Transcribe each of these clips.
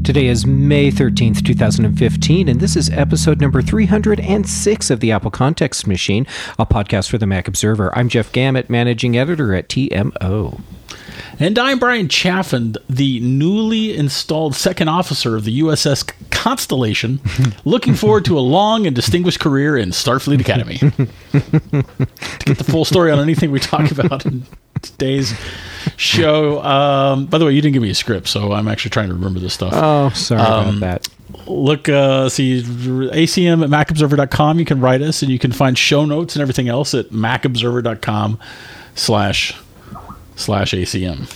Today is May 13th, 2015, and this is episode number 306 of the Apple Context Machine, a podcast for the Mac Observer. I'm Jeff Gamet, managing editor at TMO. And I'm Brian Chaffin, the newly installed second officer of the USS Constellation, looking forward to a long and distinguished career in Starfleet Academy. To get the full story on anything we talk about in today's show. By the way, you didn't give me a script, so I'm actually trying to remember this stuff. Oh, sorry about that. Look, see, ACM at macobserver.com. You can write us, and you can find show notes and everything else at macobserver.com/ACM.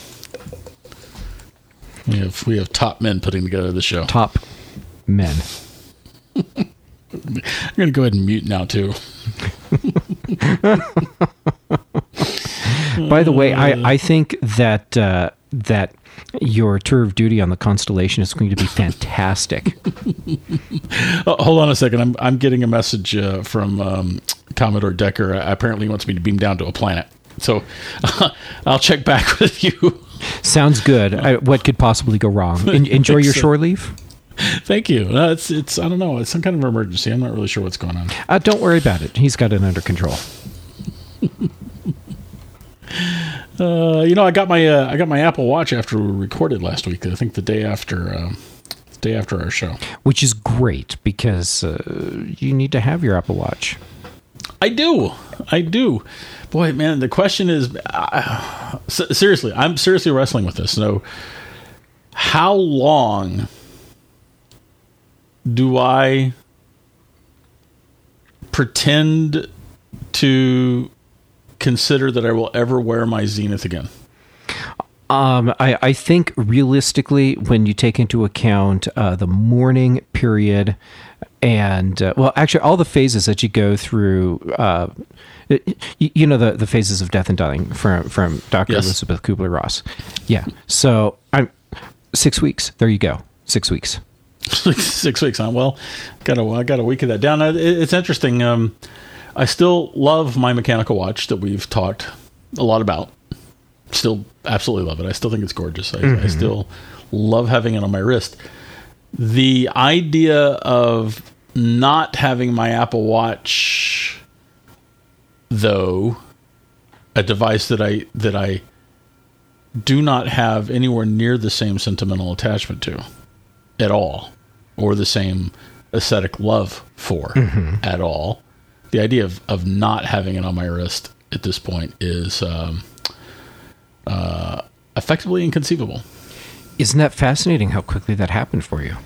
We have top men putting together the show. Top men. I'm going to go ahead and mute now, too. By the way, I think that your tour of duty on the Constellation is going to be fantastic. Hold on a second. I'm getting a message from Commodore Decker. Apparently he wants me to beam down to a planet. So I'll check back with you. Sounds good. What could possibly go wrong? Enjoy your shore leave. Thank you. It's I don't know. It's some kind of emergency. I'm not really sure what's going on. Don't worry about it. He's got it under control. I got my Apple Watch after we recorded last week. I think the day after our show, which is great because you need to have your Apple Watch. I do. Boy, man, the question is, seriously, I'm seriously wrestling with this. So, how long do I pretend to consider that I will ever wear my Zenith again? I think realistically, when you take into account the morning period and, actually all the phases that you go through, the phases of death and dying from Dr. Yes. Elizabeth Kubler-Ross. Yeah. So I'm 6 weeks. There you go. 6 weeks. 6 weeks, huh? Well, I got a week of that down. It's interesting. I still love my mechanical watch that we've talked a lot about. Still absolutely love it. I still think it's gorgeous. I still love having it on my wrist. The idea of not having my Apple Watch, though, a device that I do not have anywhere near the same sentimental attachment to at all, or the same aesthetic love for at all. The idea of not having it on my wrist at this point is effectively inconceivable. Isn't that fascinating how quickly that happened for you?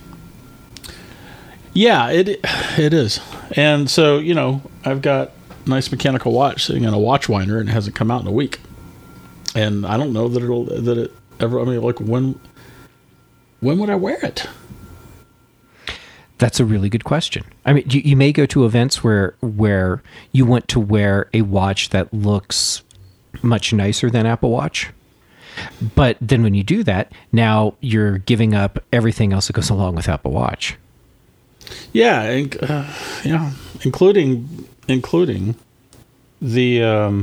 Yeah, it is. And so, I've got a nice mechanical watch sitting in a watch winder and it hasn't come out in a week. And I don't know that it ever, when would I wear it? That's a really good question. I mean, you may go to events where you want to wear a watch that looks much nicer than Apple Watch. But then when you do that, now you're giving up everything else that goes along with Apple Watch. Yeah, including the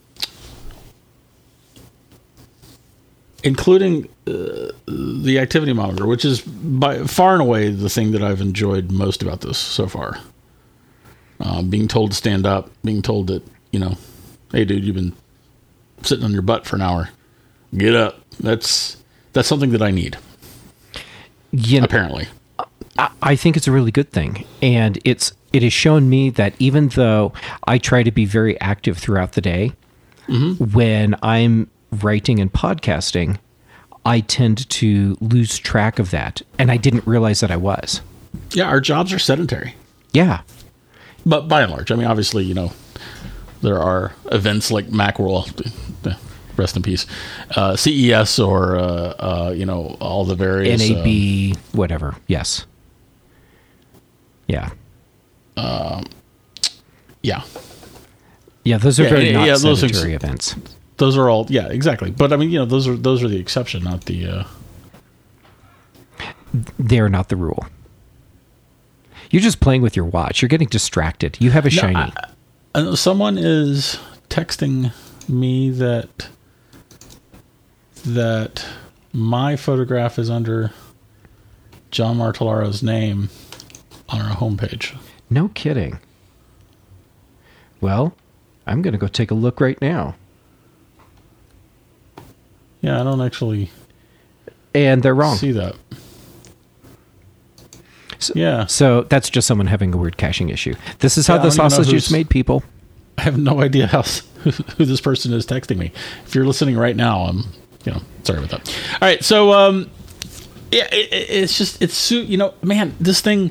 the activity monitor, which is by far and away the thing that I've enjoyed most about this so far. Being told to stand up, being told that, hey dude, you've been sitting on your butt for an hour. Get up. That's something that I need. Apparently. I think it's a really good thing. And it has shown me that even though I try to be very active throughout the day, when I'm writing and podcasting, I tend to lose track of that. And I didn't realize that I was. Yeah, our jobs are sedentary. Yeah. But by and large, I mean, obviously, there are events like Macworld, rest in peace, CES, or, all the various... NAB, whatever, yes. Yeah. Yeah. Yeah, those are very not those sedentary events. Those are all, yeah, exactly. But I mean, those are the exception, not the... They're not the rule. You're just playing with your watch. You're getting distracted. You have a shiny. Someone is texting me that my photograph is under John Martellaro's name on our homepage. No kidding. Well, I'm going to go take a look right now. Yeah, I don't actually and they're wrong. see that. So, Yeah. So that's just someone having a weird caching issue. This is how Yeah, I the don't even know sausage is who's- made, people. I have no idea who this person is texting me. If you're listening right now, I'm, sorry about that. All right, so yeah, man, this thing.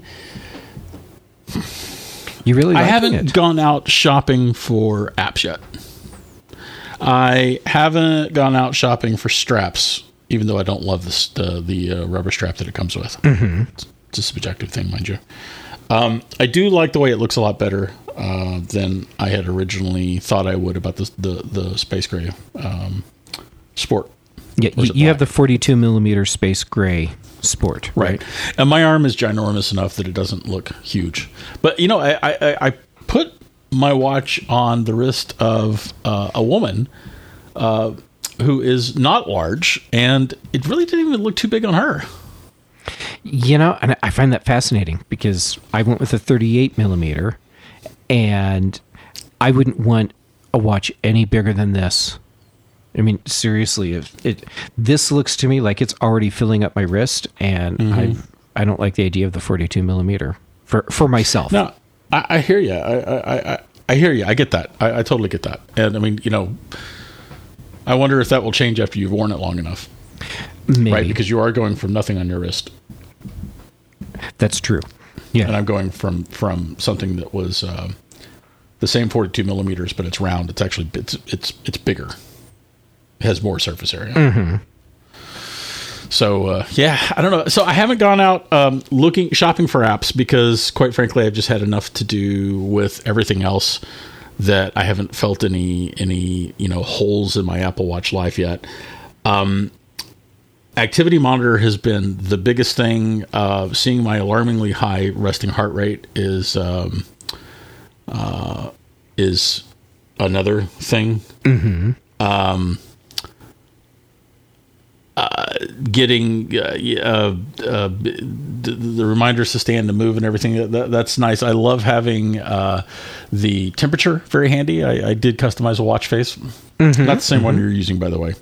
You really I liking haven't it. gone out shopping for apps yet. I haven't gone out shopping for straps, even though I don't love the rubber strap that it comes with. Mm-hmm. It's a subjective thing, mind you. I do like the way it looks a lot better than I had originally thought I would about the Space Gray Sport. Yeah, Or is it you have black? the 42 millimeter Space Gray Sport, right? And my arm is ginormous enough that it doesn't look huge. But I put my watch on the wrist of a woman who is not large, and it really didn't even look too big on her. And I find that fascinating because I went with a 38 millimeter, and I wouldn't want a watch any bigger than this. I mean, seriously, this looks to me like it's already filling up my wrist, and I don't like the idea of the 42 millimeter for myself. No, I hear you. I hear you. I get that. I totally get that. And I mean, I wonder if that will change after you've worn it long enough, Maybe. right? Because you are going from nothing on your wrist, That's true. Yeah. and I'm going from something that was the same 42 millimeters, but it's round. It's actually it's bigger. It has more surface area. Mm-hmm. So yeah, I don't know. So I haven't gone out shopping for apps because, quite frankly, I've just had enough to do with everything else that I haven't felt any holes in my Apple Watch life yet. Activity monitor has been the biggest thing. Seeing my alarmingly high resting heart rate is another thing. Mm-hmm. Getting the reminders to stand and move and everything, that's nice. I love having the temperature very handy. I did customize a watch face. Mm-hmm. Not the same one you're using, by the way.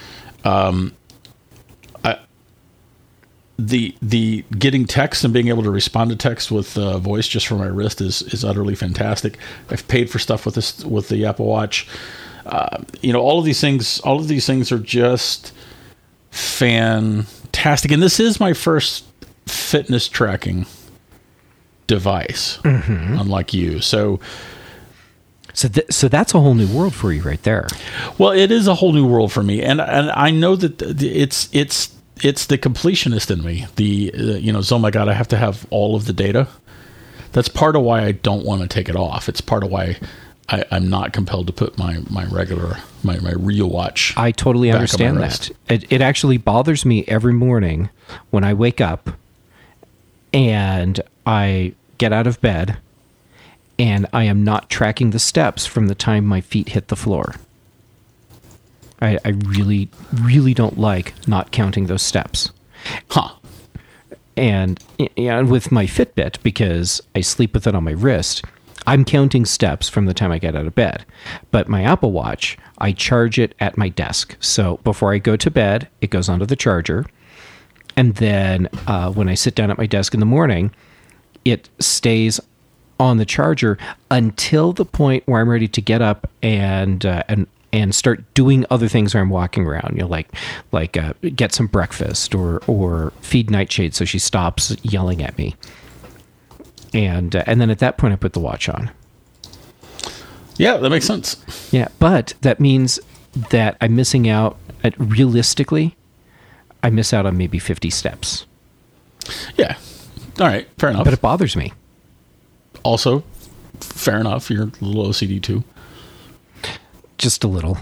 The getting text and being able to respond to text with voice just from my wrist is utterly fantastic. I've paid for stuff with the Apple Watch. All of these things are just fantastic. And this is my first fitness tracking device, unlike you. So that's a whole new world for you right there. well, it is a whole new world for me, and I know that it's the completionist in me. Oh my God, I have to have all of the data. That's part of why I don't want to take it off. It's part of why I'm not compelled to put my real watch. I totally back on my understand wrist. that. It actually bothers me every morning when I wake up and I get out of bed and I am not tracking the steps from the time my feet hit the floor. I really, really don't like not counting those steps. Huh. And with my Fitbit, because I sleep with it on my wrist, I'm counting steps from the time I get out of bed. But my Apple Watch, I charge it at my desk. So before I go to bed, it goes onto the charger. And then when I sit down at my desk in the morning, it stays on the charger until the point where I'm ready to get up and start doing other things where I'm walking around, like get some breakfast or feed Nightshade so she stops yelling at me. And then at that point, I put the watch on. Yeah, that makes sense. Yeah, but that means that I'm missing out. Realistically, I miss out on maybe 50 steps. Yeah. All right. Fair enough. But it bothers me. Also, fair enough. You're a little OCD too. Just a little.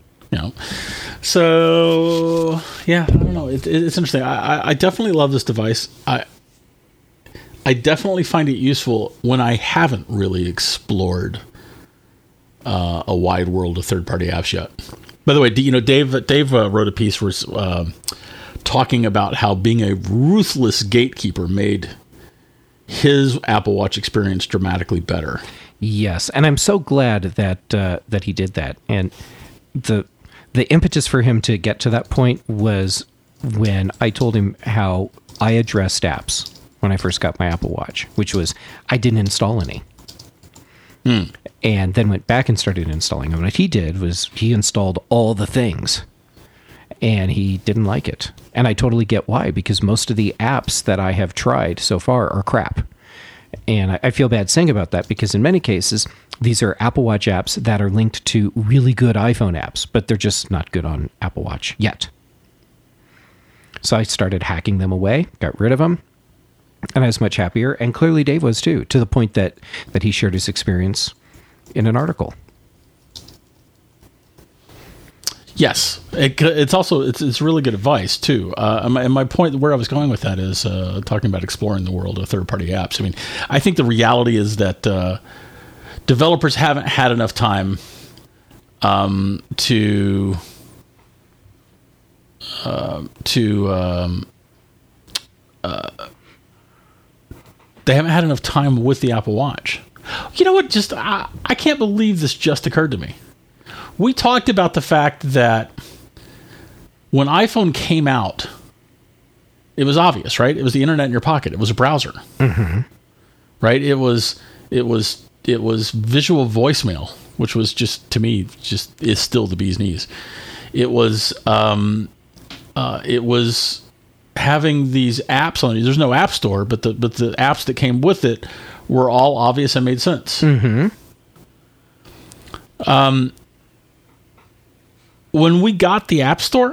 So yeah, I don't know. It's interesting. I definitely love this device. I definitely find it useful when I haven't really explored a wide world of third-party apps yet. By the way, Dave wrote a piece where talking about how being a ruthless gatekeeper made his Apple Watch experience dramatically better. Yes, and I'm so glad that he did that. And the impetus for him to get to that point was when I told him how I addressed apps when I first got my Apple Watch, which was I didn't install any. And then went back and started installing them. What he did was he installed all the things, and he didn't like it. And I totally get why, because most of the apps that I have tried so far are crap. And I feel bad saying about that, because in many cases, these are Apple Watch apps that are linked to really good iPhone apps, but they're just not good on Apple Watch yet. So I started hacking them away, got rid of them, and I was much happier. And clearly Dave was too, to the point that he shared his experience in an article. Yes, it's also it's really good advice too. And my point where I was going with that is talking about exploring the world of third-party apps. I mean, I think the reality is that developers haven't had enough time to they haven't had enough time with the Apple Watch. You know what? Just I can't believe this just occurred to me. We talked about the fact that when iPhone came out, it was obvious, right? It was the internet in your pocket. It was a browser, right? It was visual voicemail, which was just, to me, just is still the bee's knees. It was having these apps on it. There's no app store, but the apps that came with it were all obvious and made sense. When we got the App Store,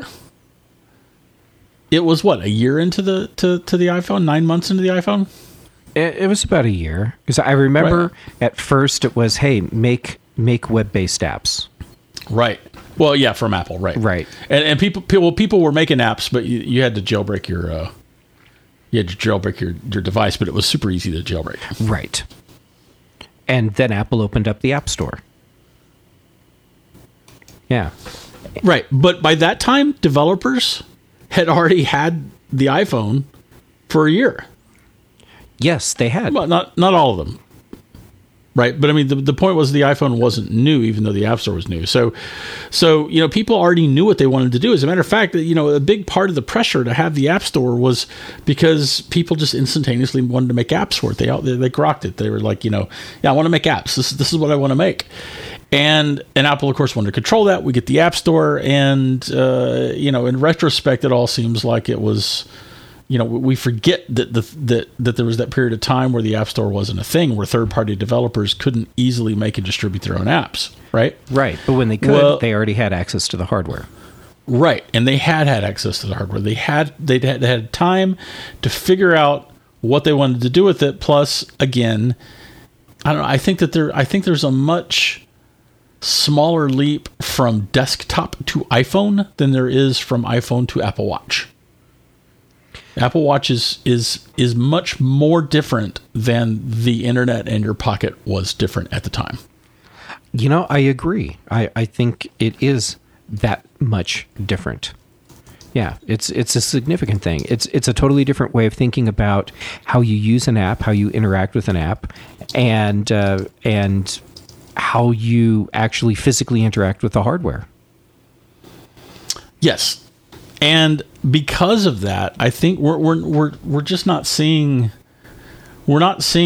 it was what, a year into the iPhone, 9 months into the iPhone. It was about a year, because I remember at first it was, hey, make web-based apps. Right. Well, yeah, from Apple, right. Right. And people were making apps, but you had to jailbreak your your device, but it was super easy to jailbreak. Right. And then Apple opened up the App Store. Yeah. Right. But by that time, developers had already had the iPhone for a year. Yes, they had. Well, not all of them. Right. But I mean, the point was the iPhone wasn't new, even though the App Store was new. So, people already knew what they wanted to do. As a matter of fact, a big part of the pressure to have the App Store was because people just instantaneously wanted to make apps for it. They grokked it. They were like, I want to make apps. This is what I want to make. And Apple, of course, wanted to control that. We get the App Store, and in retrospect, it all seems like it was, we forget that that there was that period of time where the App Store wasn't a thing, where third-party developers couldn't easily make and distribute their own apps, right? Right, but when they could, they already had access to the hardware. Right, and they had access to the hardware. They had time to figure out what they wanted to do with it. Plus, again, I don't know. I think there's a much smaller leap from desktop to iPhone than there is from iPhone to Apple Watch. Apple Watch is much more different than the internet in your pocket was different at the time. I agree. I think it is that much different. Yeah, it's a significant thing. It's a totally different way of thinking about how you use an app, how you interact with an app, and how you actually physically interact with the hardware. Yes. And because of that, I think we're just not seeing the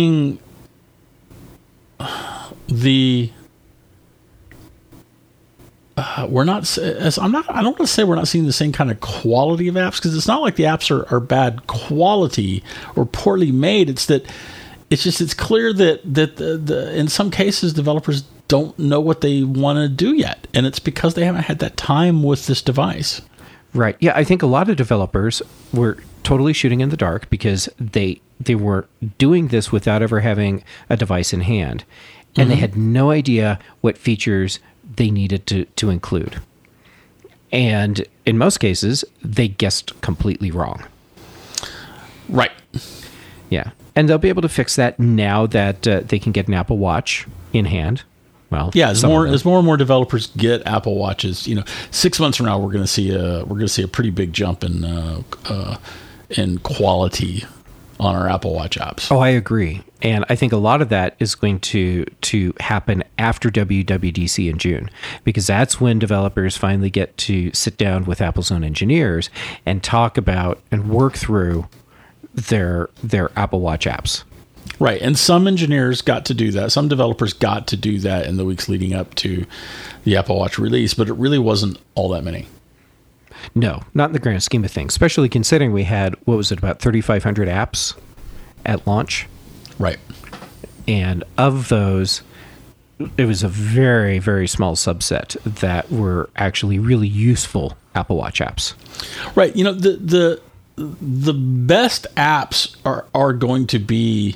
I don't want to say we're not seeing the same kind of quality of apps, because it's not like the apps are bad quality or poorly made. It's clear that in some cases developers don't know what they want to do yet, and it's because they haven't had that time with this device. Right. Yeah, I think a lot of developers were totally shooting in the dark because they were doing this without ever having a device in hand, and they had no idea what features they needed to include. And in most cases, they guessed completely wrong. Right. Yeah. And they'll be able to fix that now that they can get an Apple Watch in hand. Well, yeah, as more and more developers get Apple Watches, 6 months from now we're going to see a pretty big jump in quality on our Apple Watch apps. Oh, I agree. And I think a lot of that is going to happen after WWDC in June, because that's when developers finally get to sit down with Apple's own engineers and talk about and work through their Apple Watch apps. Right. And some engineers got to do that. Some developers got to do that in the weeks leading up to the Apple Watch release, but it really wasn't all that many. No, not in the grand scheme of things, especially considering we had, what was it, about 3,500 apps at launch? Right. And of those, it was a very, very small subset that were actually really useful Apple Watch apps. Right. The best apps are going to be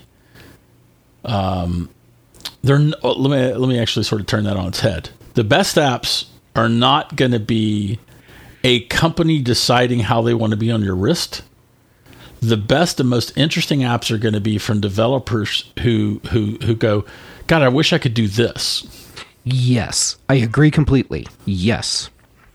let me actually sort of turn that on its head. The best apps are not going to be a company deciding how they want to be on your wrist. The best and most interesting apps are going to be from developers who go, God, I wish I could do this. Yes, I agree completely. Yes.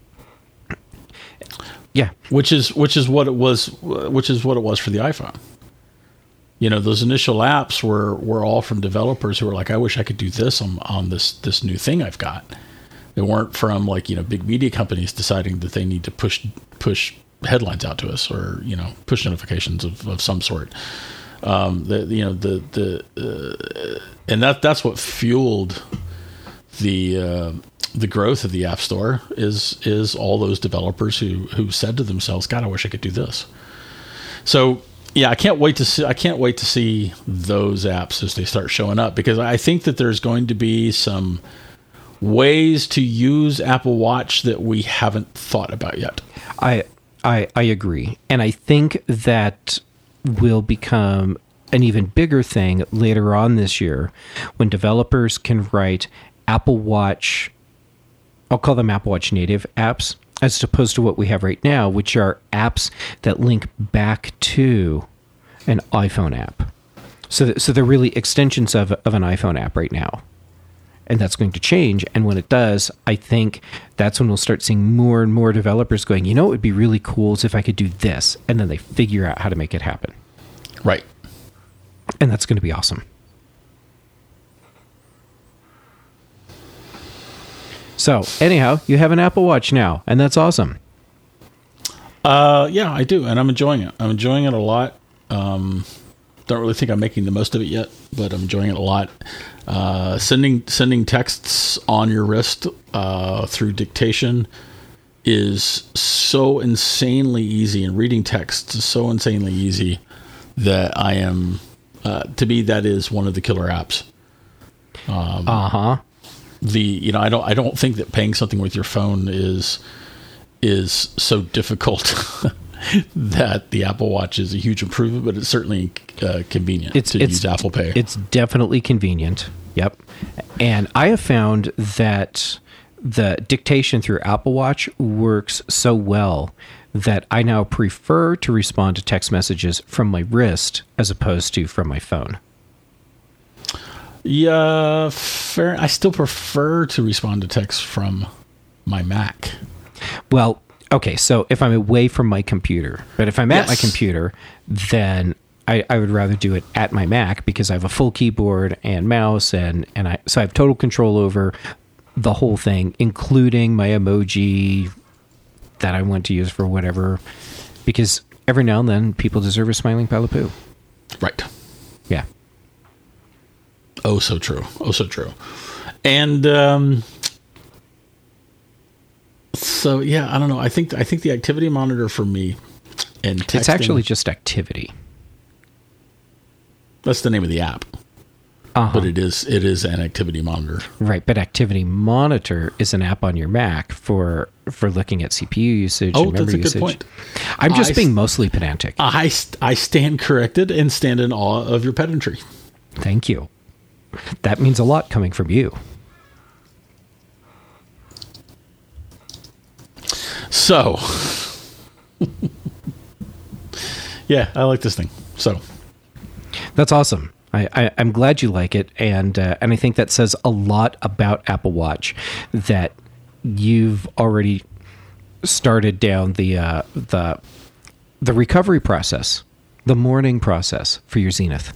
Yeah. Which is what it was for the iPhone. Those initial apps were all from developers who were like, I wish I could do this on this new thing I've got. They weren't from big media companies deciding that they need to push headlines out to us or push notifications of some sort. And that's what fueled the growth of the App Store is all those developers who said to themselves, God, I wish I could do this. So yeah, I can't wait to see those apps as they start showing up, because I think that there's going to be some ways to use Apple Watch that we haven't thought about yet. I agree. And I think that will become an even bigger thing later on this year when developers can write Apple Watch, I'll call them Apple Watch native apps, as opposed to what we have right now, which are apps that link back to an iPhone app. So they're really extensions of an iPhone app right now. And that's going to change. And when it does, I think that's when we'll start seeing more and more developers going, it would be really cool is if I could do this. And then they figure out how to make it happen. Right. And that's going to be awesome. So anyhow, you have an Apple Watch now, and that's awesome. Yeah, I do. And I'm enjoying it. I'm enjoying it a lot. Don't really think I'm making the most of it yet, but I'm enjoying it a lot. Sending texts on your wrist through dictation is so insanely easy, and reading texts is so insanely easy that I am, to me, that is one of the killer apps. I don't think that paying something with your phone is so difficult. That the Apple Watch is a huge improvement, but it's certainly convenient to use Apple Pay. It's definitely convenient. Yep. And I have found that the dictation through Apple Watch works so well that I now prefer to respond to text messages from my wrist as opposed to from my phone. Yeah, fair. I still prefer to respond to text from my Mac. Well, okay, so if I'm away from my computer, but if I'm at my computer, then I would rather do it at my Mac because I have a full keyboard and mouse, so I have total control over the whole thing, including my emoji that I want to use for whatever, because every now and then people deserve a smiling pile of poo. Right. Yeah. Oh, so true. Oh, so true. And so yeah, I don't know. I think the activity monitor for me and texting, it's actually just activity. That's the name of the app. But it is an activity monitor. Right, but Activity Monitor is an app on your Mac for looking at CPU usage and memory usage. Oh, that's a good point. I'm just being mostly pedantic. I stand corrected and stand in awe of your pedantry. Thank you. That means a lot coming from you. So, yeah, I like this thing. So, that's awesome. I'm glad you like it, and I think that says a lot about Apple Watch that you've already started down the recovery process, the mourning process for your Zenith.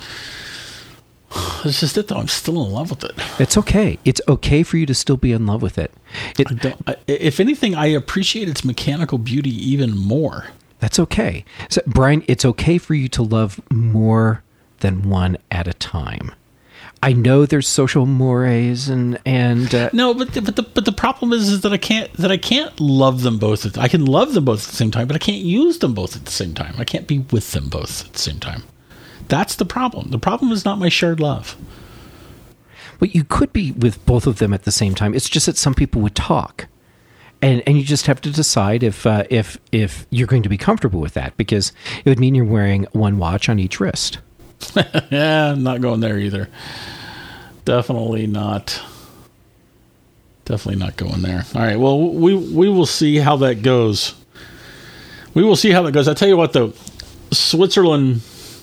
It's just it, though. I'm still in love with it. It's okay. It's okay for you to still be in love with it. If anything, I appreciate its mechanical beauty even more. That's okay. So, Brian, it's okay for you to love more than one at a time. I know there's social mores and no, but the problem is that I can't love them both. I can love them both at the same time, but I can't use them both at the same time. I can't be with them both at the same time. That's the problem. The problem is not my shared love. But you could be with both of them at the same time. It's just that some people would talk, and you just have to decide if you're going to be comfortable with that, because it would mean you're wearing one watch on each wrist. Yeah, I'm not going there either. Definitely not going there. All right. Well, we will see how that goes. I tell you what, though, Switzerland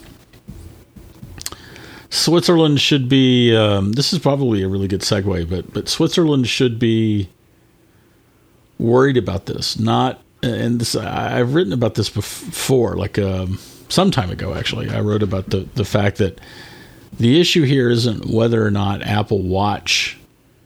should be. This is probably a really good segue, but Switzerland should be worried about this. I've written about this before, like some time ago. Actually, I wrote about the fact that the issue here isn't whether or not Apple Watch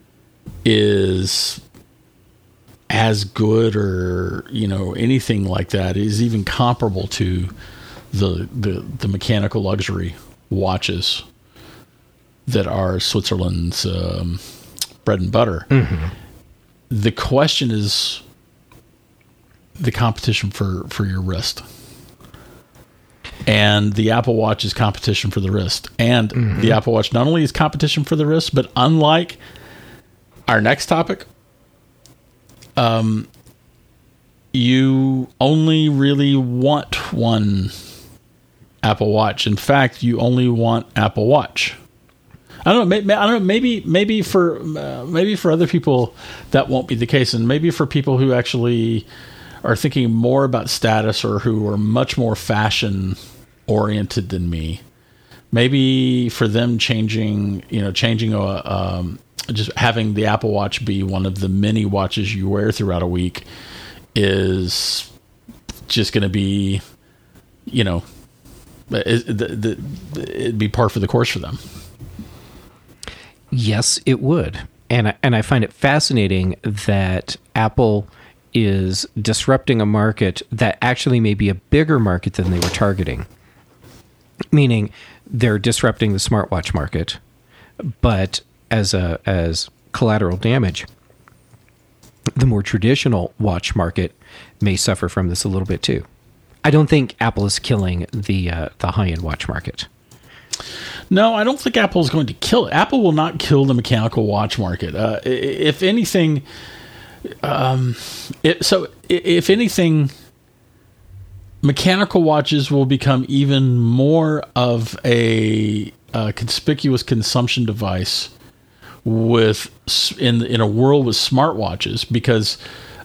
is as good or anything like that, is even comparable to the mechanical luxury watches that are Switzerland's bread and butter. Mm-hmm. The question is the competition for your wrist. And the Apple Watch is competition for the wrist. And mm-hmm. the Apple Watch not only is competition for the wrist, but unlike our next topic, you only really want one Apple Watch. In fact, you only want Apple Watch. I don't know. Maybe for other people that won't be the case, and maybe for people who actually are thinking more about status or who are much more fashion oriented than me, maybe for them changing just having the Apple Watch be one of the many watches you wear throughout a week is just going to be, it'd be par for the course for them. Yes, it would. And I find it fascinating that Apple is disrupting a market that actually may be a bigger market than they were targeting. Meaning they're disrupting the smartwatch market, but as collateral damage, the more traditional watch market may suffer from this a little bit too. I don't think Apple is killing the high-end watch market. No, I don't think Apple is going to kill it. Apple will not kill the mechanical watch market. If anything, if anything, mechanical watches will become even more of a conspicuous consumption device in a world with smartwatches, because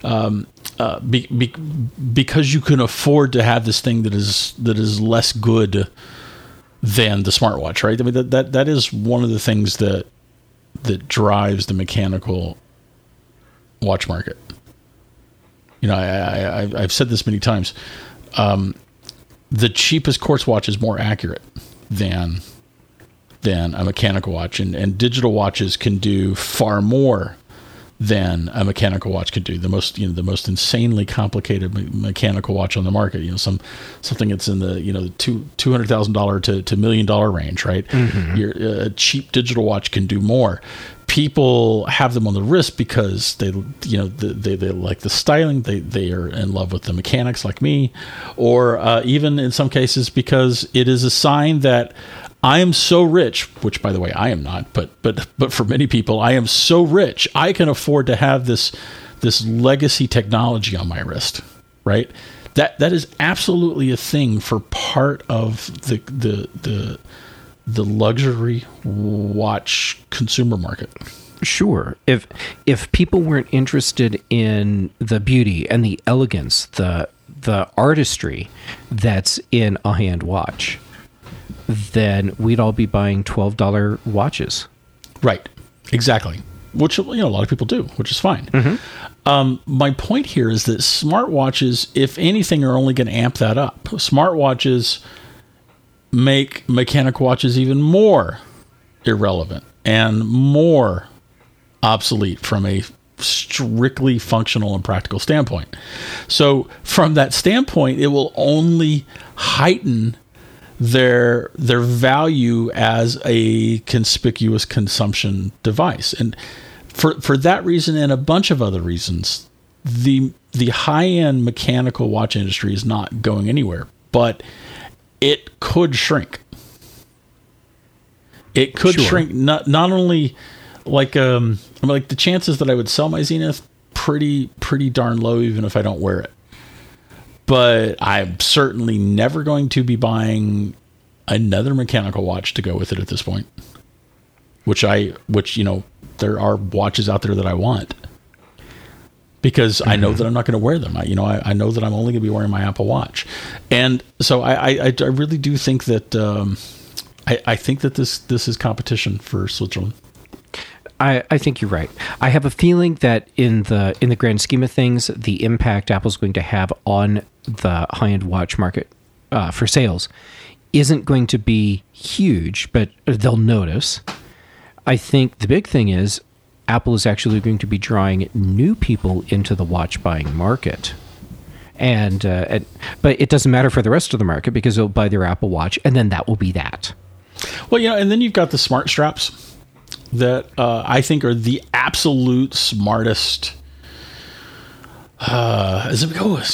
because you can afford to have this thing that is less good than the smartwatch, right? I mean, that is one of the things that drives the mechanical watch market. I've said this many times. The cheapest quartz watch is more accurate than a mechanical watch, and digital watches can do far more than a mechanical watch could do. The most insanely complicated mechanical watch on the market. Something that's in the $200,000 to $1 million range, right? Mm-hmm. A cheap digital watch can do more. People have them on the wrist because they like the styling. They are in love with the mechanics, like me, or even in some cases because it is a sign that I am so rich, which, by the way, I am not, but for many people, I am so rich, I can afford to have this legacy technology on my wrist, right? That is absolutely a thing for part of the luxury watch consumer market. Sure. If people weren't interested in the beauty and the elegance, the artistry that's in a hand watch, then we'd all be buying $12 watches. Right. Exactly. Which, a lot of people do, which is fine. My point here is that smartwatches, if anything, are only going to amp that up. Smartwatches make mechanical watches even more irrelevant and more obsolete from a strictly functional and practical standpoint. So from that standpoint, it will only heighten their value as a conspicuous consumption device. And for that reason and a bunch of other reasons, the high-end mechanical watch industry is not going anywhere, but it could shrink. It could shrink not only like the chances that I would sell my Zenith pretty darn low even if I don't wear it. But I'm certainly never going to be buying another mechanical watch to go with it at this point. Which there are watches out there that I want. Because I know that I'm not going to wear them. I know that I'm only going to be wearing my Apple Watch. And so I really do think that I think that this is competition for Switzerland. I think you're right. I have a feeling that in the grand scheme of things, the impact Apple's going to have on the high-end watch market for sales isn't going to be huge, but they'll notice. I think the big thing is Apple is actually going to be drawing new people into the watch buying market. But it doesn't matter for the rest of the market because they'll buy their Apple Watch, and then that will be that. Well, and then you've got the smart straps that I think are the absolute smartest. As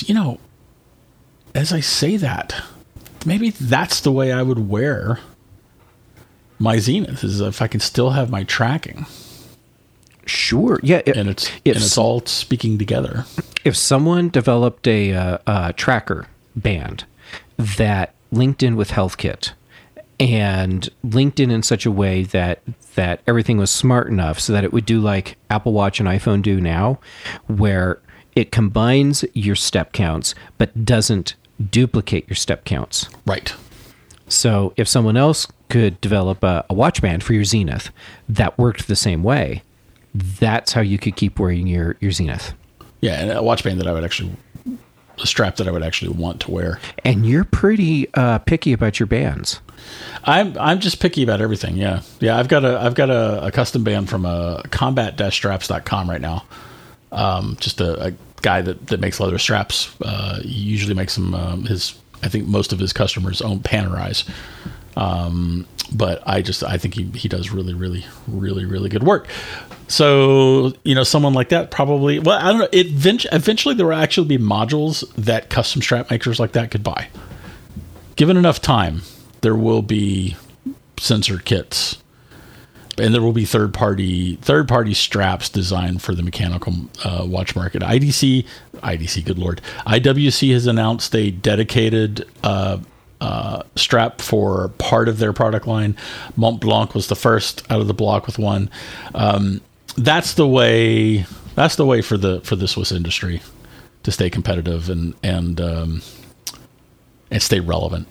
I say that, maybe that's the way I would wear my Zenith, is if I can still have my tracking. Sure. Yeah. And it's all speaking together. If someone developed a tracker band that linked in with HealthKit and linked in such a way that everything was smart enough so that it would do like Apple Watch and iPhone do now, where it combines your step counts but doesn't duplicate your step counts. Right. So if someone else could develop a watch band for your Zenith that worked the same way, that's how you could keep wearing your Zenith. Yeah, and a watch band a strap that I would actually want to wear. And you're pretty picky about your bands. I'm just picky about everything. Yeah. I've got a custom band from combat-straps.com right now. Just a guy that makes leather straps. He usually makes them. I think most of his customers own Panerais. But I think he does really, really, really, really good work. So, someone like that probably, well, I don't know. Eventually there will actually be modules that custom strap makers like that could buy. Given enough time, there will be sensor kits and there will be third party straps designed for the mechanical watch market. IWC, good Lord. IWC has announced a dedicated, strap for part of their product line. Montblanc was the first out of the block with one. That's the way for the Swiss industry to stay competitive and stay relevant.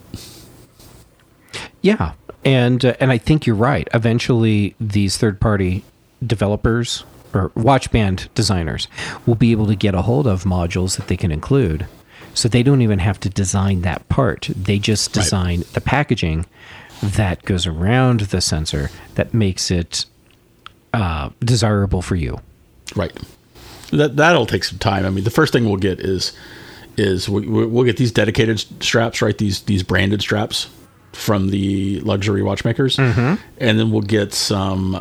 Yeah, and I think you're right. Eventually, these third-party developers or watch band designers will be able to get a hold of modules that they can include. So they don't even have to design that part. They just design the packaging that goes around the sensor that makes it desirable for you. Right. That'll take some time. I mean, the first thing we'll get is we'll get these dedicated straps, right? These branded straps from the luxury watchmakers, and then we'll get some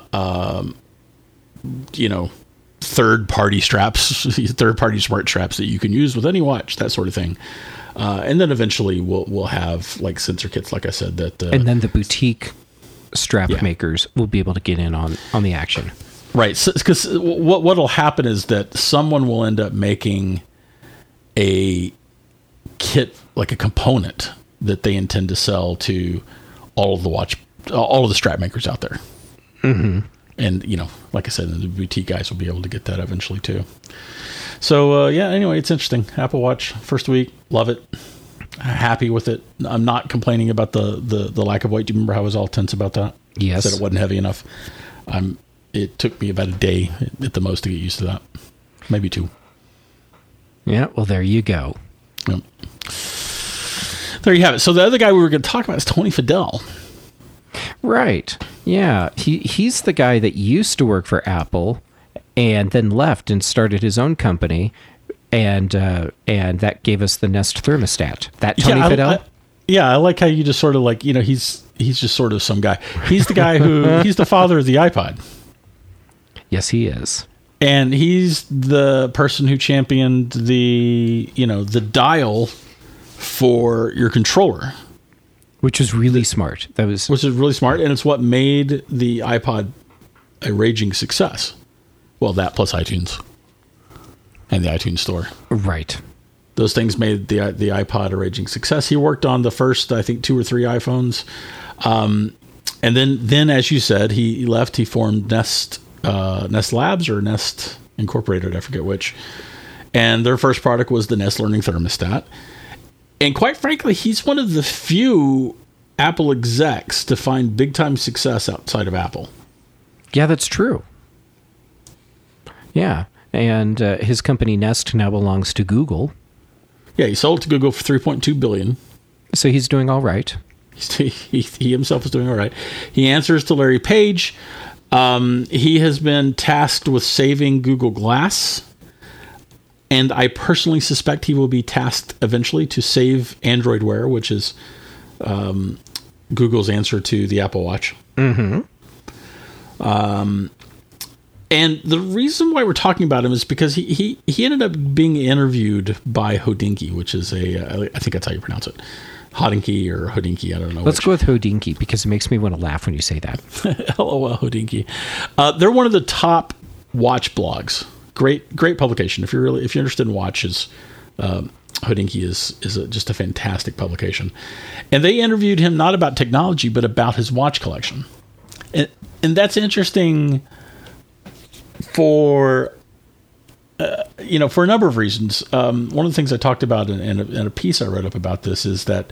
third-party straps, third-party smart straps that you can use with any watch, that sort of thing. And then eventually we'll have like sensor kits, like I said, that. And then the boutique strap makers will be able to get in on the action. Right. Because what'll happen is that someone will end up making a kit, like a component that they intend to sell to all of the strap makers out there. Mm-hmm. And, like I said, the boutique guys will be able to get that eventually too. So, anyway, it's interesting. Apple Watch, first week, love it. happy with it. I'm not complaining about the lack of weight. Do you remember how I was all tense about that? Yes. Said it wasn't heavy enough. It took me about a day at the most to get used to that. Maybe 2. Yeah, well, there you go. Yep. There you have it. So the other guy we were going to talk about is Tony Fadell. Right. Yeah. He's the guy that used to work for Apple and then left and started his own company. And that gave us the Nest thermostat. That Tony Fadell? I like how you just sort of like, he's just sort of some guy. He's the guy he's the father of the iPod. Yes, he is. And he's the person who championed the dial for your controller. Which was really smart. Which is really smart, and it's what made the iPod a raging success. Well, that plus iTunes and the iTunes Store. Right. Those things made the iPod a raging success. He worked on the first, I think, 2 or 3 iPhones. And then, as you said, he left. He formed Nest Labs or Nest Incorporated, I forget which. And their first product was the Nest Learning Thermostat. And quite frankly, he's one of the few Apple execs to find big-time success outside of Apple. Yeah, that's true. Yeah. And his company Nest now belongs to Google. Yeah, he sold it to Google for $3.2 billion. So he's doing all right. He himself is doing all right. He answers to Larry Page. He has been tasked with saving Google Glass. And I personally suspect he will be tasked eventually to save Android Wear, which is Google's answer to the Apple Watch. Mm-hmm. And the reason why we're talking about him is because he ended up being interviewed by Hodinkee, which is I think that's how you pronounce it. Hodinkee or Hodinkee, I don't know. Let's go with Hodinkee because it makes me want to laugh when you say that. LOL, Hodinkee. They're one of the top watch blogs. Great publication. If you're interested in watches, Hodinkee is just a fantastic publication. And they interviewed him not about technology, but about his watch collection. And that's interesting for a number of reasons. One of the things I talked about in a piece I wrote up about this is that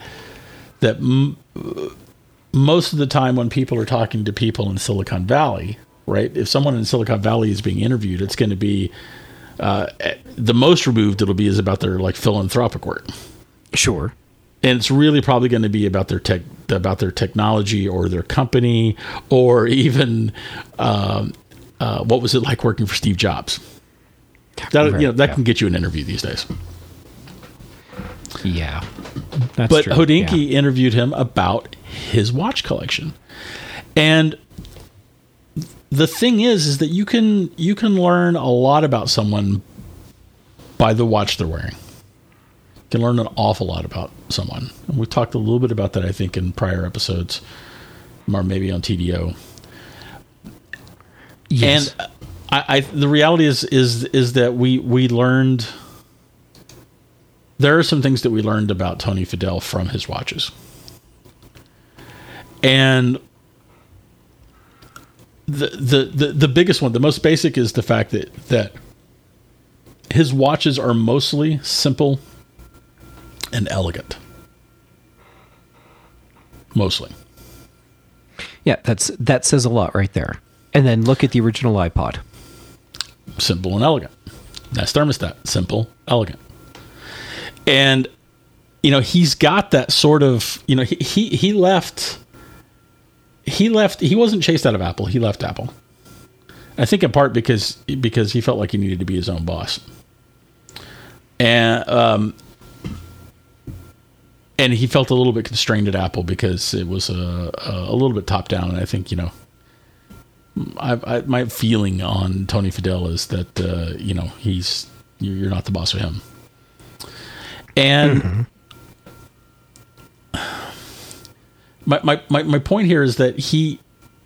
most of the time when people are talking to people in Silicon Valley, right? If someone in Silicon Valley is being interviewed, it's going to be the most removed it'll be is about their like philanthropic work. Sure. And it's really probably going to be about their technology or their company, or even what was it like working for Steve Jobs. That can get you an interview these days. Yeah, that's but true. Hodinkee interviewed him about his watch collection, and the thing is that you can learn a lot about someone by the watch they're wearing. You can learn an awful lot about someone, and we talked a little bit about that, I think, in prior episodes, or maybe on TDO. Yes. And the reality is that we learned. There are some things that we learned about Tony Fadell from his watches, and the biggest one, the most basic, is the fact that his watches are mostly simple and elegant. Mostly. Yeah, that says a lot right there. And then look at the original iPod. Simple and elegant. Nest thermostat. Simple, elegant. And, he's got that sort of, he left, he wasn't chased out of Apple. He left Apple. I think in part because he felt like he needed to be his own boss. And he felt a little bit constrained at Apple because it was a little bit top down. And I think, my feeling on Tony Fadell is that, you're not the boss of him. And my point here is that he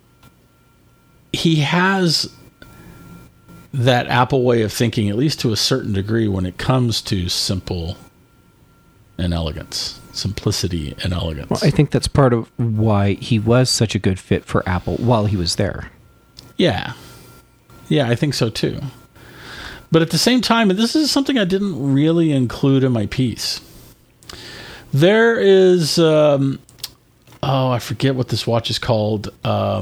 has that Apple way of thinking, at least to a certain degree, when it comes to simple and elegance, simplicity and elegance. Well, I think that's part of why he was such a good fit for Apple while he was there. Yeah, I think so too. But at the same time, and this is something I didn't really include in my piece, There is, I forget what this watch is called.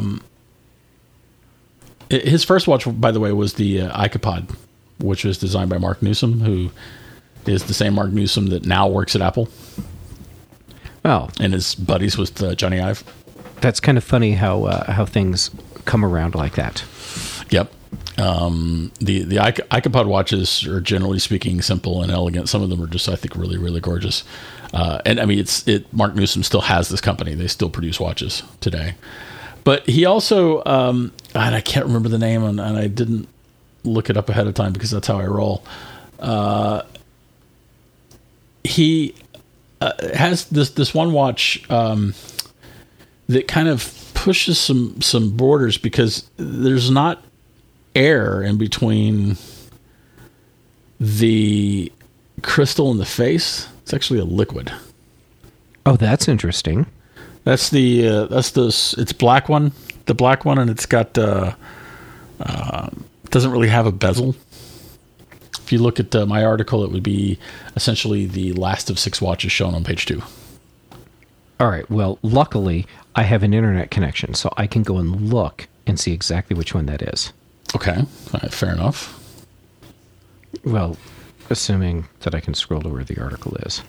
His first watch, by the way, was the Icopod, which was designed by Mark Newsom, who is the same Mark Newsom that now works at Apple. Oh, and his buddies with Johnny Ive. That's kind of funny how things come around like that. Yep. The Icopod watches are, generally speaking, simple and elegant. Some of them are just, I think, really, really gorgeous. And I mean, Mark Newsom still has this company. They still produce watches today. But he also, and I can't remember the name, and I didn't look it up ahead of time because that's how I roll. He has this one watch that kind of pushes some borders because there's not air in between the crystal and the face. It's actually a liquid. Oh, that's interesting. That's it's black one, the black one, and it's got doesn't really have a bezel. If you look at my article, it would be essentially the last of 6 watches shown on page 2. All right. Well, luckily, I have an internet connection, so I can go and look and see exactly which one that is. Okay. All right, fair enough. Well, assuming that I can scroll to where the article is.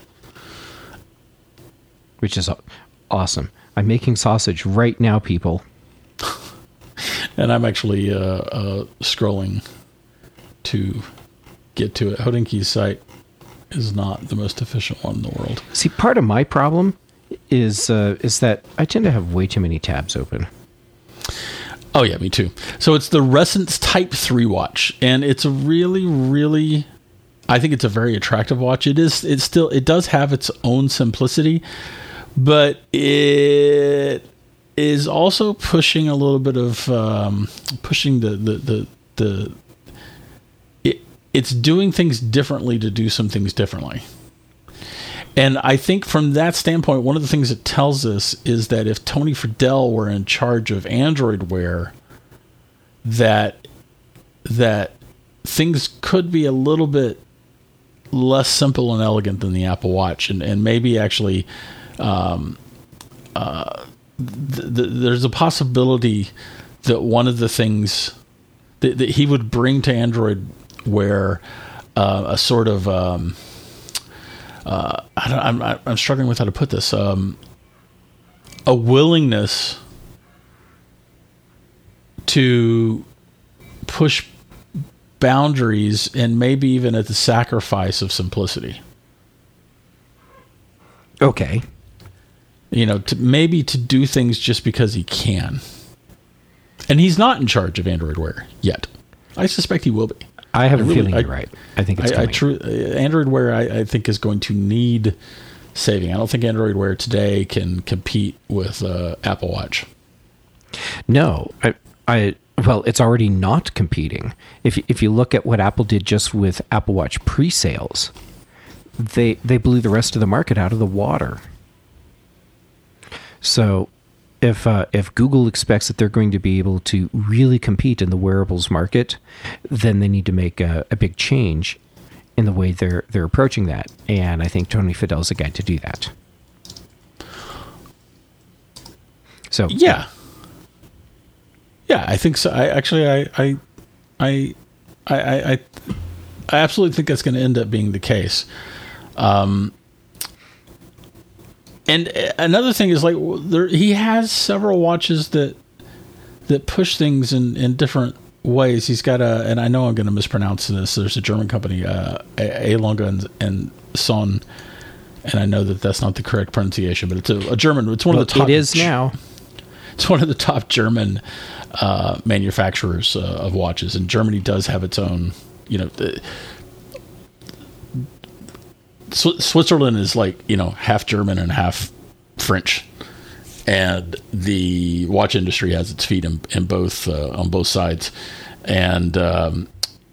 Which is awesome. I'm making sausage right now, people. And I'm actually scrolling to get to it. Hodinkey's site is not the most efficient one in the world. See, part of my problem is that I tend to have way too many tabs open. Oh yeah, me too. So it's the Resonance Type 3 watch, and it's a really, really, I think it's a very attractive watch. It does have its own simplicity, but it is also pushing a little bit of pushing it's doing things differently to do some things differently. And I think from that standpoint, one of the things it tells us is that if Tony Fadell were in charge of Android Wear, that things could be a little bit less simple and elegant than the Apple Watch, and maybe actually there's a possibility that one of the things that he would bring to Android Wear a sort of I'm struggling with how to put this, a willingness to push boundaries and maybe even at the sacrifice of simplicity. Okay. To do things just because he can. And he's not in charge of Android Wear yet. I suspect he will be. I have a feeling you're right. I think it's coming. Android Wear, I think, is going to need saving. I don't think Android Wear today can compete with Apple Watch. No. Well, it's already not competing. If you look at what Apple did just with Apple Watch pre-sales, they blew the rest of the market out of the water. So if Google expects that they're going to be able to really compete in the wearables market, then they need to make a big change in the way they're approaching that. And I think Tony Fadell's a guy to do that. So yeah, I think so. I absolutely think that's going to end up being the case. And another thing is, like, he has several watches that push things in different ways. He's got and I know I'm going to mispronounce this. There's a German company, A. Lange and Son, and I know that that's not the correct pronunciation, but it's a German. It's one of the top. It is now. It's one of the top German manufacturers of watches, and Germany does have its own. Switzerland is like, half German and half French, and the watch industry has its feet in both on both sides, and the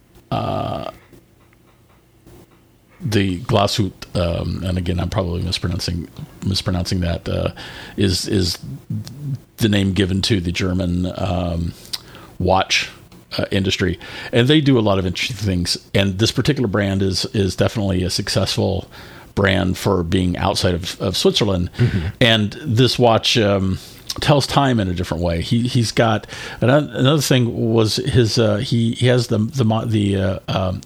Glashütte, and again I'm probably mispronouncing that, is the name given to the German watch industry, and they do a lot of interesting things. And this particular brand is definitely a successful brand for being outside of Switzerland. And this watch tells time in a different way. He's got another thing was his he has the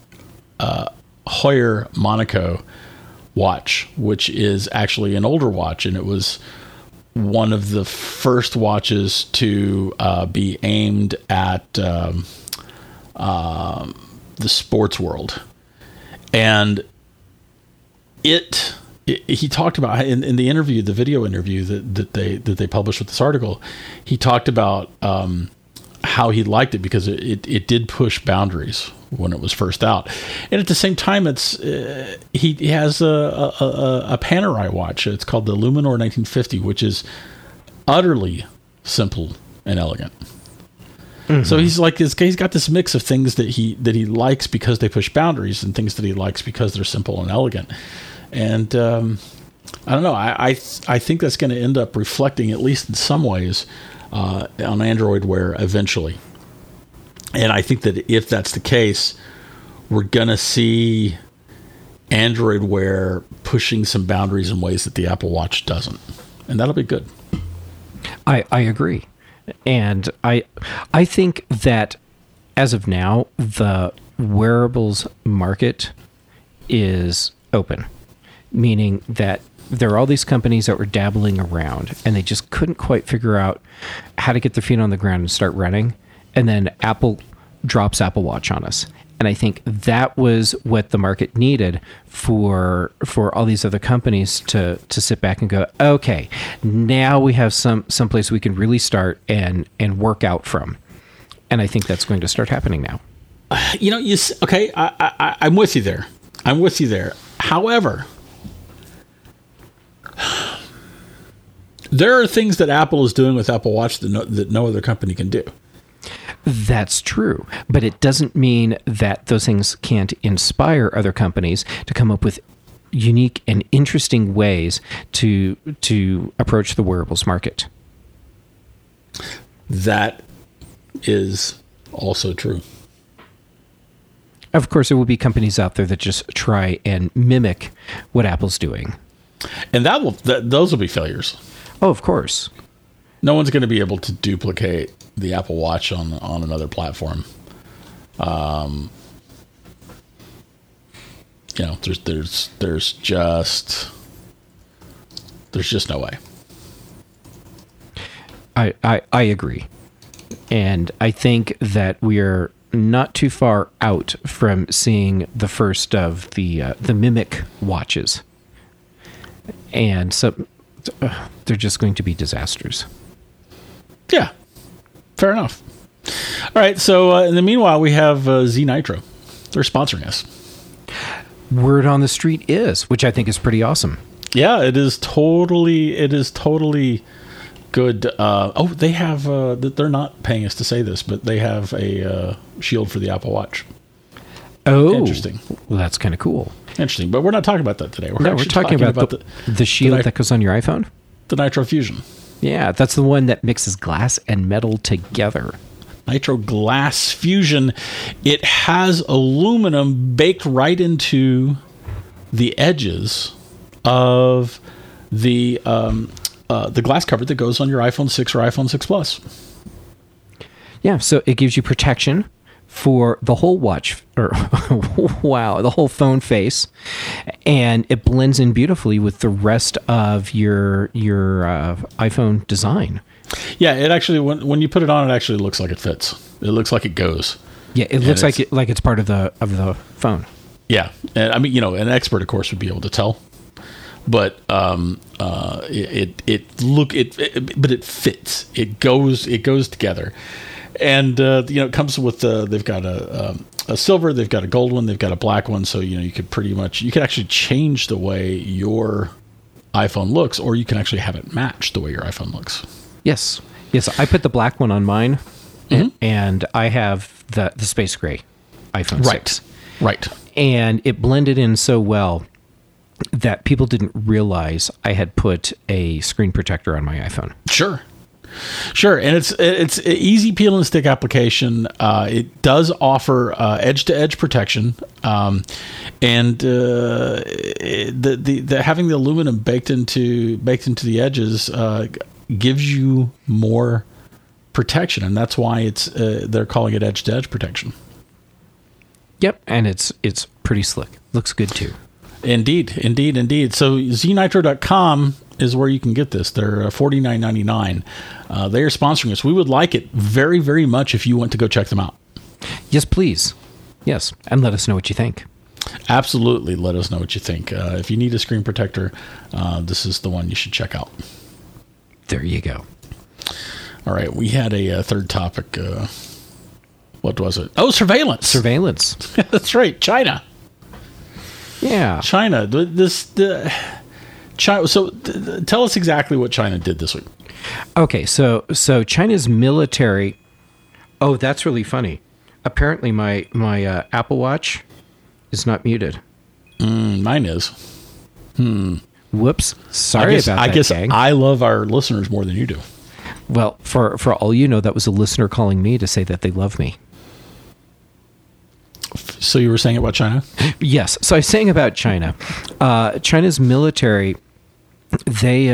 Heuer Monaco watch, which is actually an older watch, and it was one of the first watches to be aimed at the sports world. And he talked about in the interview, the video interview that they published with this article, he talked about how he liked it because it did push boundaries when it was first out. And at the same time, he has a Panerai watch. It's called the Luminor 1950, which is utterly simple and elegant. So he's got this mix of things that he likes because they push boundaries, and things that he likes because they're simple and elegant. And I don't know. I think that's going to end up reflecting, at least in some ways, on Android Wear eventually. And I think that if that's the case, we're going to see Android Wear pushing some boundaries in ways that the Apple Watch doesn't. And that'll be good. I agree. And I think that as of now, the wearables market is open, meaning that there are all these companies that were dabbling around and they just couldn't quite figure out how to get their feet on the ground and start running. And then Apple drops Apple Watch on us. And I think that was what the market needed for all these other companies to sit back and go, okay, now we have some place we can really start and work out from. And I think that's going to start happening now. Okay, I'm with you there. However, there are things that Apple is doing with Apple Watch that no other company can do. That's true, but it doesn't mean that those things can't inspire other companies to come up with unique and interesting ways to approach the wearables market. That is also true. Of course, there will be companies out there that just try and mimic what Apple's doing. And those will be failures. Oh, of course. No one's going to be able to duplicate the Apple Watch on another platform. There's just no way. I agree. And I think that we are not too far out from seeing the first of the Mimic watches. And so they're just going to be disasters. Yeah, fair enough. All right, so in the meanwhile, we have Z Nitro. They're sponsoring us. Word on the street is, which I think is pretty awesome. Yeah, it is totally good. They have, they're not paying us to say this, but they have a shield for the Apple Watch. Oh, interesting. Well, that's kind of cool. Interesting, but we're not talking about that today. We're talking about the shield that goes on your iPhone? The Nitro Fusion. Yeah, that's the one that mixes glass and metal together. Nitro Glass Fusion. It has aluminum baked right into the edges of the glass cover that goes on your iPhone 6 or iPhone 6 Plus. Yeah, so it gives you protection for the whole watch, or the whole phone face, and it blends in beautifully with the rest of your iPhone design. Yeah, it actually when you put it on, it actually looks like it fits. It looks like it goes. Yeah, it looks like it's part of the phone. Yeah, and I mean, an expert, of course, would be able to tell, but but it fits. It goes together. And it comes with they've got a silver, they've got a gold one, they've got a black one. So you could actually change the way your iPhone looks, or you can actually have it match the way your iPhone looks. Yes. I put the black one on mine, and I have the space gray iPhone 6. Right. And it blended in so well that people didn't realize I had put a screen protector on my iPhone. Sure. Sure, and it's an easy peel and stick application. It does offer edge to edge protection, and the having the aluminum baked into the edges gives you more protection, and that's why they're calling it edge to edge protection. Yep, and it's pretty slick. Looks good too. Indeed. So znitro.com is where you can get this. They're $49.99. They are sponsoring us. We would like it very, very much if you want to go check them out. Yes, please. Yes, and let us know what you think. Absolutely, let us know what you think. If you need a screen protector, this is the one you should check out. There you go. All right, we had a third topic. What was it? Oh, surveillance. Surveillance. That's right, China. Yeah. China. China. So tell us exactly what China did this week. Okay, so China's military. Oh, that's really funny. Apparently, my Apple Watch is not muted. Mine is. Whoops. Sorry about that. I guess gang. I love our listeners more than you do. Well, for all you know, that was a listener calling me to say that they love me. So you were saying about China? Yes. So I was saying about China. China's military, they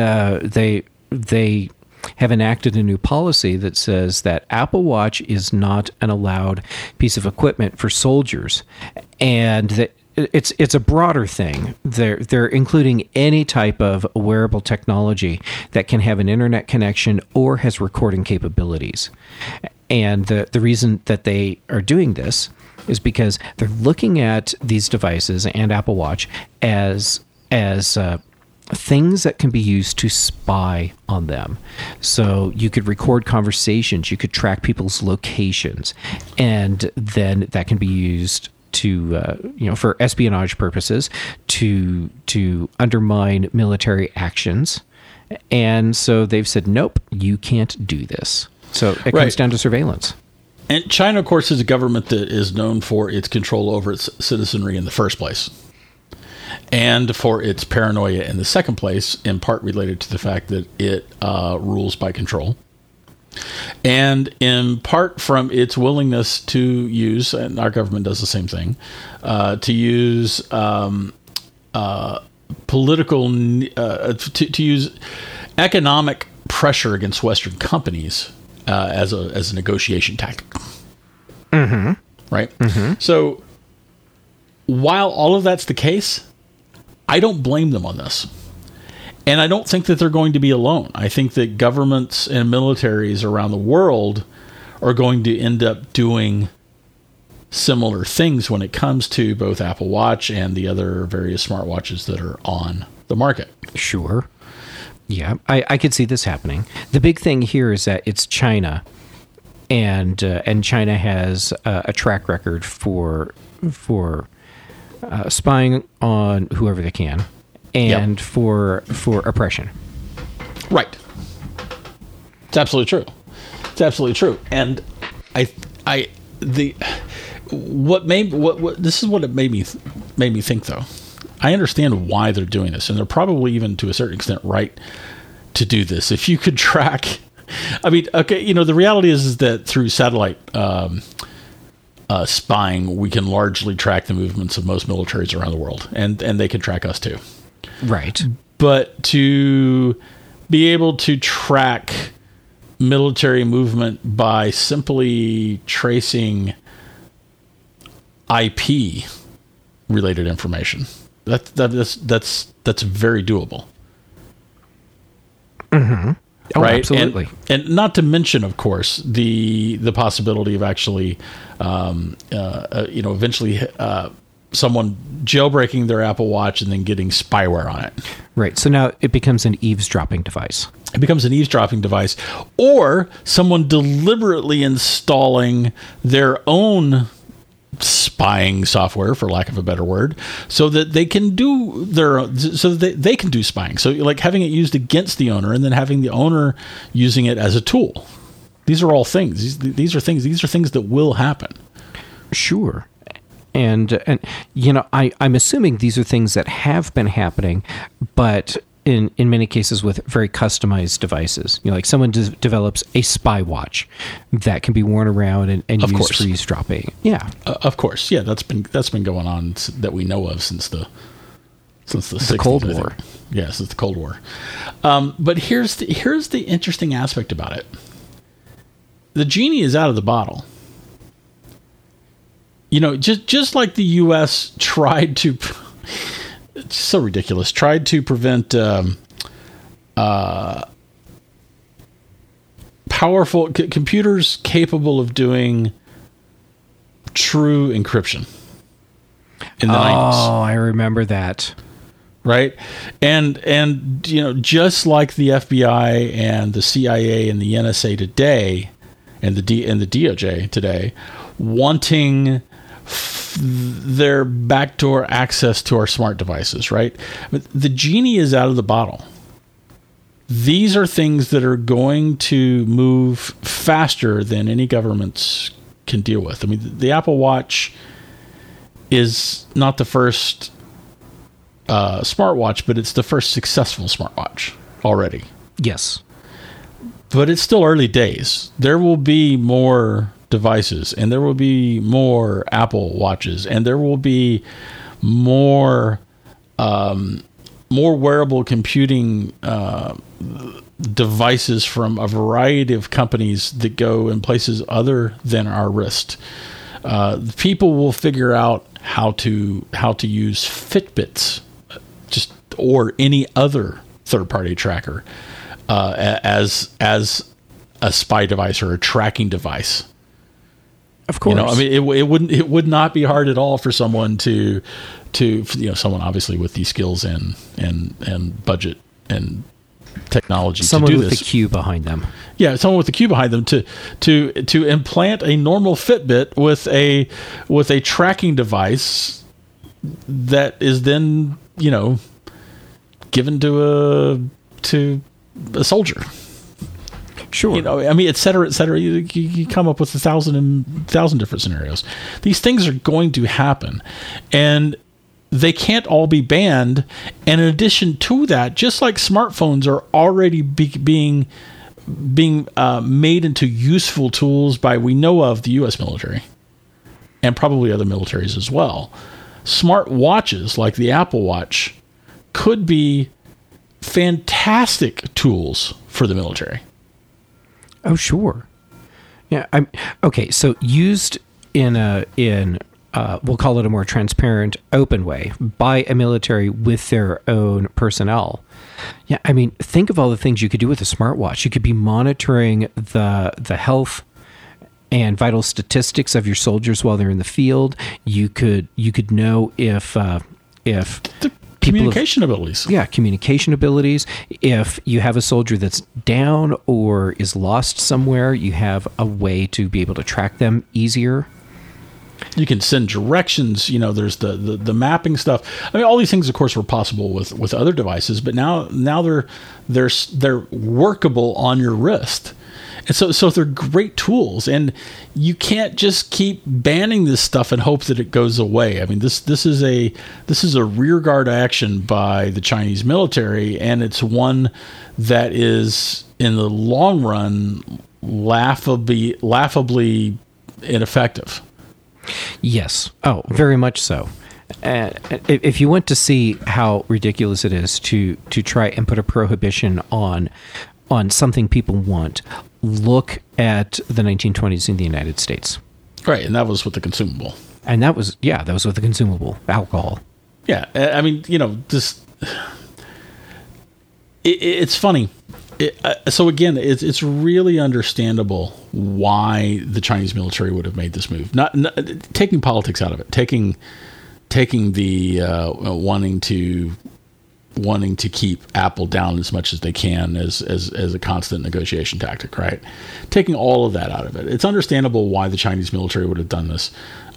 have enacted a new policy that says that Apple Watch is not an allowed piece of equipment for soldiers, and that it's a broader thing. They're including any type of wearable technology that can have an internet connection or has recording capabilities. And the reason that they are doing this is because they're looking at these devices and Apple Watch as things that can be used to spy on them. So you could record conversations, you could track people's locations, and then that can be used to for espionage purposes, to undermine military actions. And so they've said, nope, you can't do this. So it comes down to surveillance. And China, of course, is a government that is known for its control over its citizenry in the first place, and for its paranoia in the second place, in part related to the fact that it rules by control, and in part from its willingness to use, and our government does the same thing, to use political, to use economic pressure against Western companies as a negotiation tactic. Mm-hmm. Right? Mm-hmm. So while all of that's the case, I don't blame them on this. And I don't think that they're going to be alone. I think that governments and militaries around the world are going to end up doing similar things when it comes to both Apple Watch and the other various smartwatches that are on the market. Sure. Yeah, I could see this happening. The big thing here is that it's China, and China has a track record for spying on whoever they can, and for oppression. Right. It's absolutely true. It's absolutely true. And this is what it made me think, though. I understand why they're doing this, and they're probably even to a certain extent right to do this. If you could track, I mean, okay, the reality is that through satellite spying, we can largely track the movements of most militaries around the world, and they can track us too. Right. But to be able to track military movement by simply tracing IP related information, that's very doable. Mm-hmm. Oh, right? Absolutely. And not to mention, of course, the possibility of actually, eventually someone jailbreaking their Apple Watch and then getting spyware on it. Right. So now it becomes an eavesdropping device. It becomes an eavesdropping device, or someone deliberately installing their own spying software, for lack of a better word, so that they can do they can do spying. So like having it used against the owner, and then having the owner using it as a tool. These are all things. These are things that will happen. Sure. And I'm assuming these are things that have been happening, but in many cases with very customized devices. Like someone develops a spy watch that can be worn around and used for eavesdropping. Yeah, of course. Yeah, that's been going on that we know of since the 60s, Cold War. Yeah, since the Cold War. But here's the interesting aspect about it. The genie is out of the bottle. Just like the U.S. tried to, it's so ridiculous, tried to prevent powerful computers capable of doing true encryption in the 90s. Oh, I remember that. Right. And just like the FBI and the CIA and the NSA today, and the DOJ today, wanting their backdoor access to our smart devices, right? But the genie is out of the bottle. These are things that are going to move faster than any governments can deal with. I mean, the Apple Watch is not the first smartwatch, but it's the first successful smartwatch already. Yes. But it's still early days. There will be more devices, and there will be more Apple Watches, and there will be more wearable computing devices from a variety of companies that go in places other than our wrist. People will figure out how to use Fitbits, or any other third-party tracker as a spy device or a tracking device. Of course. I mean, it would not be hard at all for someone to someone obviously with these skills and budget and technology someone to do with this. the Q behind them. Yeah, someone with the Q behind them to implant a normal Fitbit with a tracking device that is then given to a soldier. Sure. I mean, et cetera, et cetera. You come up with 1,000 different scenarios. These things are going to happen, and they can't all be banned. And in addition to that, just like smartphones are already being made into useful tools by, we know of, the U.S. military and probably other militaries as well, smart watches like the Apple Watch could be fantastic tools for the military. Oh, sure. Yeah. Okay. So used in we'll call it a more transparent, open way by a military with their own personnel. Yeah. I mean, think of all the things you could do with a smartwatch. You could be monitoring the health and vital statistics of your soldiers while they're in the field. You could know if communication abilities. Yeah, communication abilities. If you have a soldier that's down or is lost somewhere, you have a way to be able to track them easier. You can send directions. There's the mapping stuff. I mean, all these things, of course, were possible with other devices, but now they're workable on your wrist. And so they're great tools, and you can't just keep banning this stuff and hope that it goes away. I mean, this is a rearguard action by the Chinese military, and it's one that is, in the long run, laughably ineffective. Yes. Oh, very much so. If you want to see how ridiculous it is to try and put a prohibition on something people want, look at the 1920s in the United States. Right, and that was with the consumable. And that was with the consumable, alcohol. Yeah, I mean, this... It's funny. So again, it's really understandable why the Chinese military would have made this move. Not taking politics out of it, taking the wanting to keep Apple down as much as they can as a constant negotiation tactic, right? Taking all of that out of it, it's understandable why the Chinese military would have done this.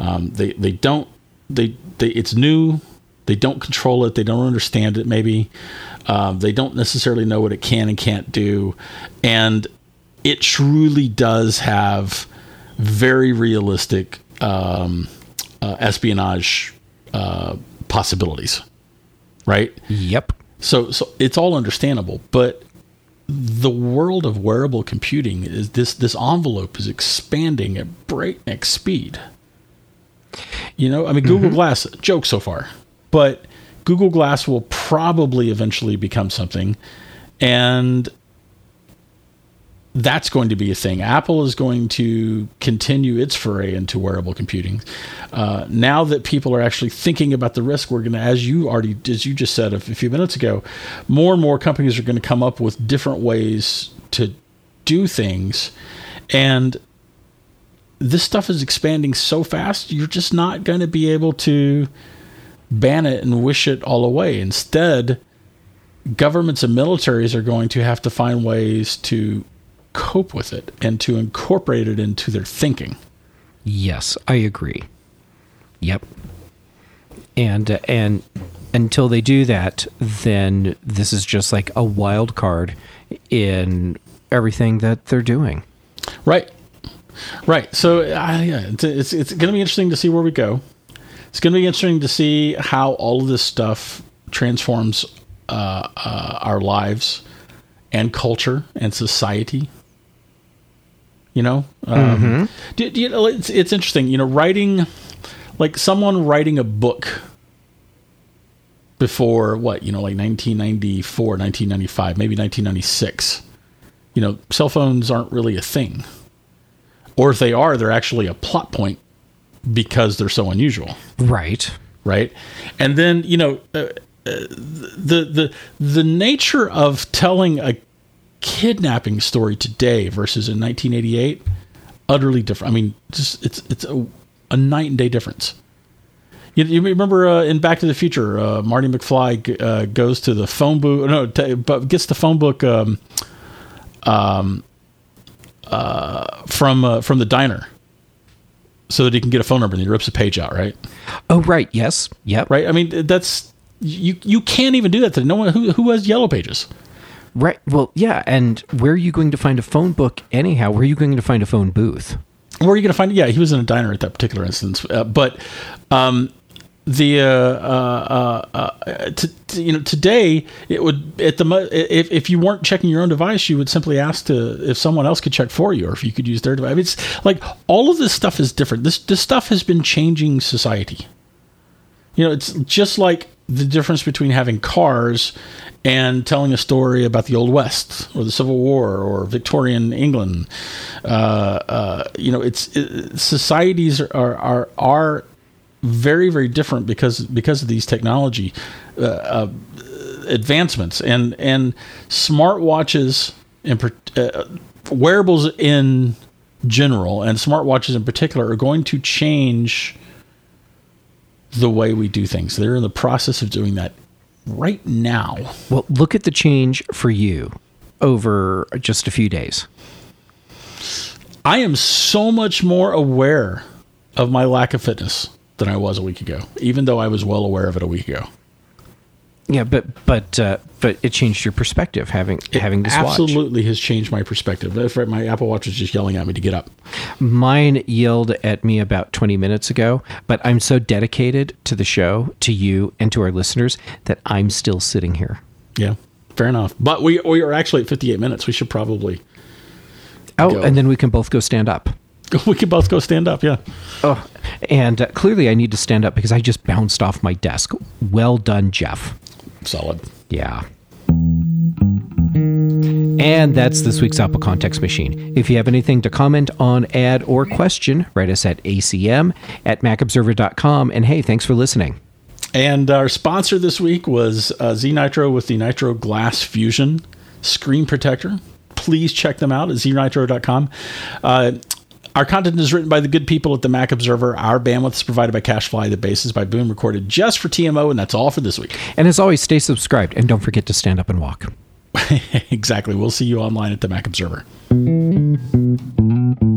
It's new. They don't control it. They don't understand it. Maybe they don't necessarily know what it can and can't do, and it truly does have very realistic espionage possibilities. Right? Yep. So it's all understandable, but the world of wearable computing is this envelope is expanding at breakneck speed. You know, I mean, Google Glass, joke so far, but Google Glass will probably eventually become something, and that's going to be a thing. Apple is going to continue its foray into wearable computing. Now that people are actually thinking about the risk, we're going to, as you just said a few minutes ago, more and more companies are going to come up with different ways to do things. And this stuff is expanding so fast, you're just not going to be able to ban it and wish it all away. Instead, governments and militaries are going to have to find ways to cope with it and to incorporate it into their thinking. Yes, I agree. Yep. And until they do that, then this is just like a wild card in everything that they're doing. Right. So yeah, it's going to be interesting to see where we go. It's going to be interesting to see how all of this stuff transforms our lives and culture and society. You know, it's interesting. You know, writing, like someone writing a book before what, you know, like 1994, 1995, maybe 1996. You know, cell phones aren't really a thing, or if they are, they're actually a plot point because they're so unusual. Right. And then, you know, the nature of telling a kidnapping story today versus in 1988, utterly different. I mean, just it's a night and day difference. You remember in Back to the Future, Marty McFly goes to the phone booth, but gets the phone book from the diner so that he can get a phone number, and he rips a page out, right? Oh, right. Yes. Yep. Right. I mean, that's you can't even do that today. No one who has yellow pages. Right. Well, yeah. And where are you going to find a phone book anyhow? Where are you going to find a phone booth? Where are you going to find it? Yeah, he was in a diner at that particular instance. But today it would if you weren't checking your own device, you would simply ask if someone else could check for you, or if you could use their device. I mean, it's like all of this stuff is different. This stuff has been changing society. You know, it's just like the difference between having cars and telling a story about the Old West or the Civil War or Victorian England. Societies are very, very different because of these technology advancements and smartwatches and wearables in general, and smartwatches in particular, are going to change the way we do things. They're in the process of doing that right now. Well, look at the change for you over just a few days. I am so much more aware of my lack of fitness than I was a week ago, even though I was well aware of it a week ago. Yeah, but it changed your perspective having this watch. Absolutely has changed my perspective. My Apple Watch was just yelling at me to get up. Mine yelled at me about 20 minutes ago, but I'm so dedicated to the show, to you, and to our listeners that I'm still sitting here. Yeah, fair enough. But we are actually at 58 minutes. We should probably go. And then we can both go stand up. We can both go stand up, yeah. Oh, and clearly I need to stand up because I just bounced off my desk. Well done, Jeff. Solid. Yeah. And that's this week's Apple Context Machine. If you have anything to comment on, add, or question, write us at acm@macobserver.com. And hey, thanks for listening. And our sponsor this week was Z-Nitro with the Nitro Glass Fusion screen protector. Please check them out at znitro.com. Our content is written by the good people at the Mac Observer. Our bandwidth is provided by CacheFly. The bass is by Boom, recorded just for TMO, and that's all for this week. And as always, stay subscribed, and don't forget to stand up and walk. Exactly. We'll see you online at the Mac Observer.